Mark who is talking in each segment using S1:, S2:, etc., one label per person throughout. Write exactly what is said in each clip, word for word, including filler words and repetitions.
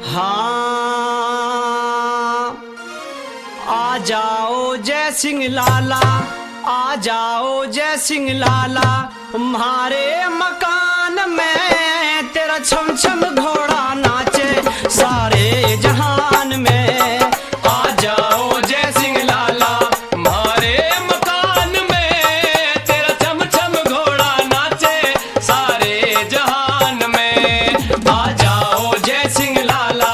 S1: हाँ, आ जाओ जय सिंह लाला, आ जाओ जय सिंह लाला, हमारे मकान में तेरा छम छम घोड़ा नाचे सारे जहान में। आ जाओ जय सिंह लाला, हमारे मकान में तेरा छम छम घोड़ा नाचे सारे जहान में। आ जाओ जय सिंह लाला।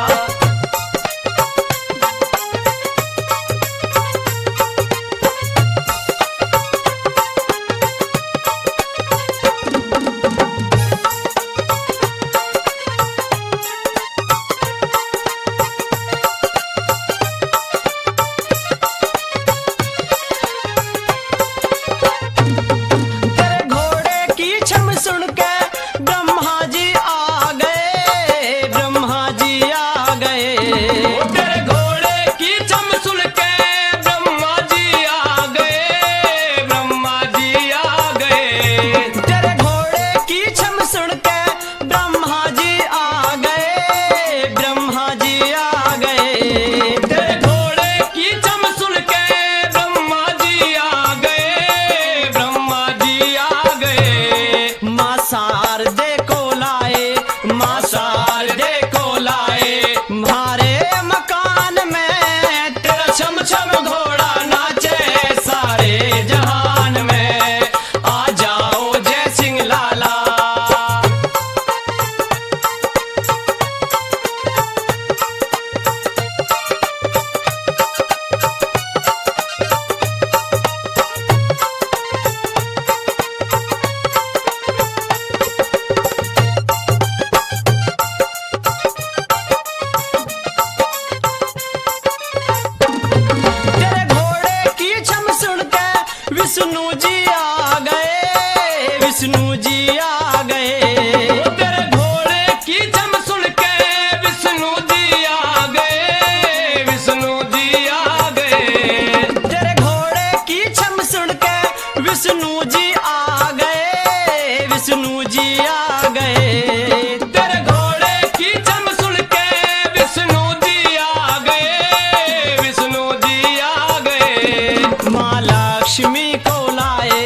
S1: विष्णु जी आ गए, विष्णु जी आ गए, तेरे घोड़े की चम सुन के विष्णु जी आ गए, विष्णु जी आ गए, तेरे घोड़े की चम सुन के विष्णु जी आ गए, विष्णु जी आ गए, तेरे घोड़े की चम सुन के विष्णु जी आ गए, विष्णु जी आ गए। माँ लक्ष्मी को लाए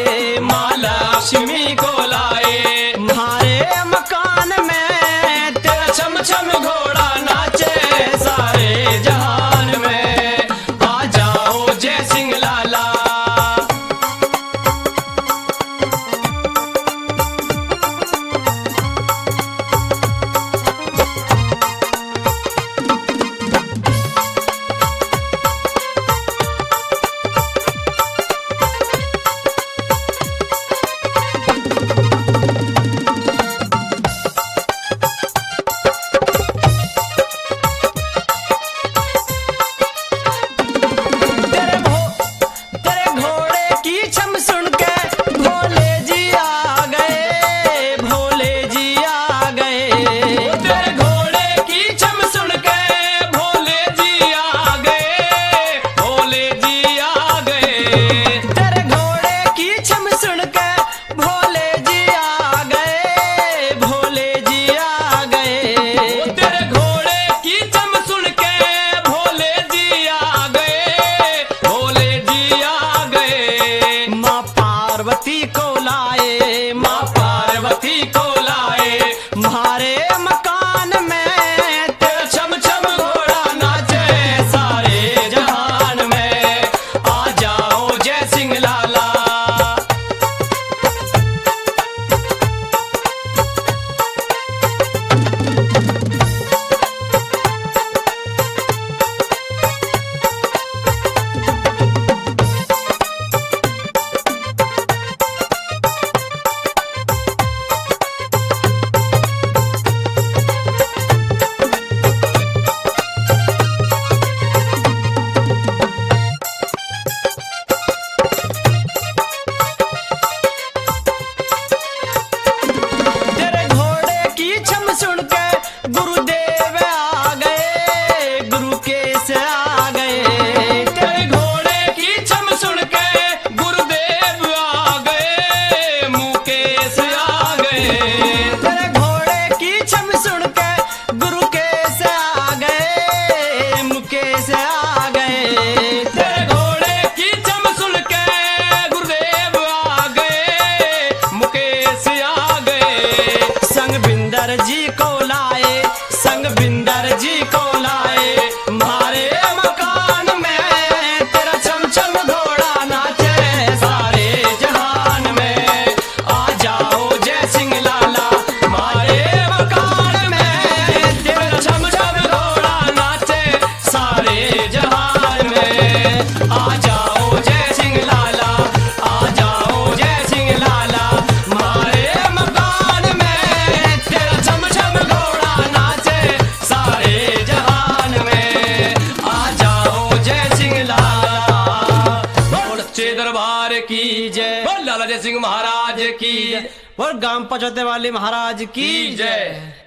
S1: संग बिंदर जी को लाए मारे मकान में तेरा चमचम घोड़ा नाचे सारे जहान में आ जाओ जय सिंह लाला मारे मकान में तेरा चमचम घोड़ा नाचे सारे जहान में आ जाओ जय सिंह लाला आ जाओ जय सिंह लाला मारे मकान में तेरा चमचम घोड़ा नाचे सारे जहान में आ जाओ जय सिंह लाला बोल सच्चे दरबार की जय बोल लाला जय सिंह महाराज की
S2: और गांव पचौते वाले महाराज की
S1: जय।